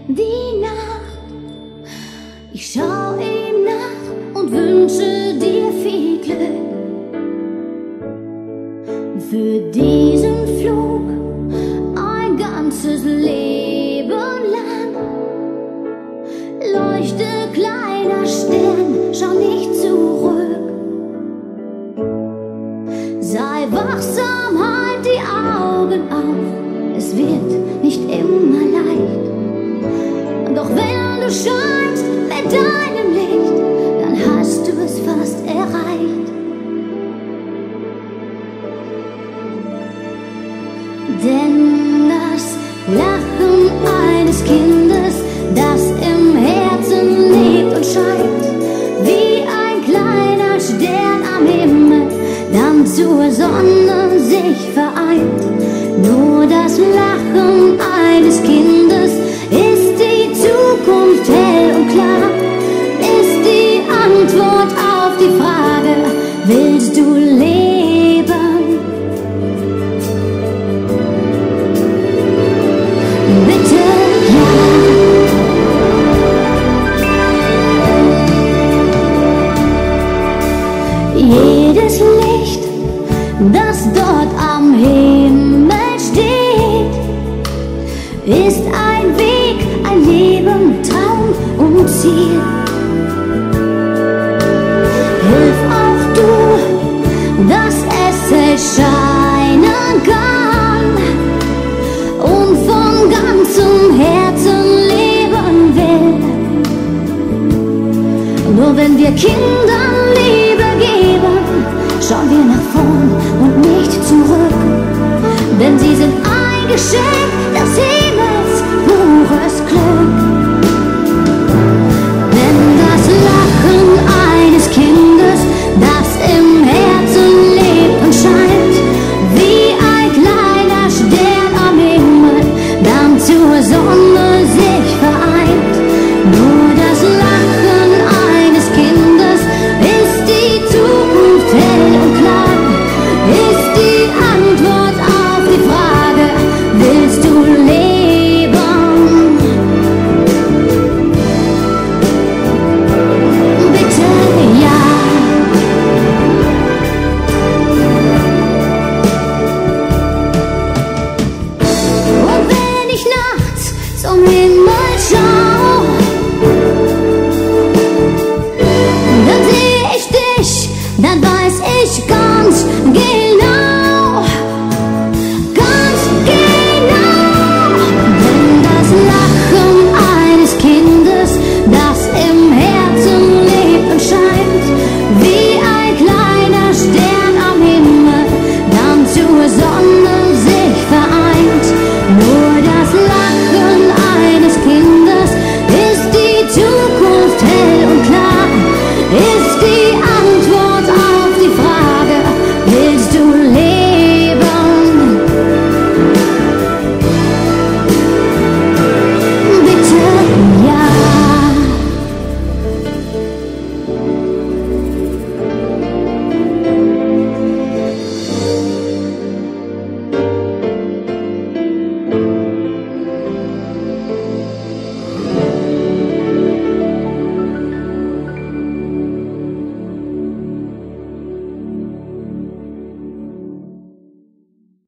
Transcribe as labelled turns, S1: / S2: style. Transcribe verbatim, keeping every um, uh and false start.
S1: die Nacht. Ich schau ihm nach und wünsche dir viel Glück für diesen Flug ein ganzes Leben lang. Leuchte, kleiner Stern, schau nicht zurück. Sei wachsam, halt die Augen auf. Es wird nicht immer leicht. Doch wenn du scheinst mit deinem Licht, dann hast du es fast erreicht. Denn das Lachen eines Kindes, das im Herzen lebt und scheint, wie ein kleiner Stern am Himmel, dann zur Sonne sich vereint. Nur das Lachen eines Kindes ist die Zukunft hell und klar, ist die Antwort auf die Frage, willst du leben? Bitte ja. Jedes Licht, das dort am Himmel steht, ist ein Weg, ein Leben, Traum und Ziel. Hilf auch du, dass es hell scheinen kann und von ganzem Herzen leben will. Nur wenn wir Kindern Liebe geben, schauen wir nach vorn und nicht zurück. Denn sie sind ein Geschenk des Himmels, pures Glück. Denn das Lachen eines Kindes, das im Herzen lebt und scheint, wie ein kleiner Stern am Himmel, dann zur Sonne sich vereint. Nur das Lachen eines Kindes ist die Zukunft hell und klar, ist die Antwort auf die Frage, willst du leben? Bitte ja. Und wenn ich nachts zum Himmel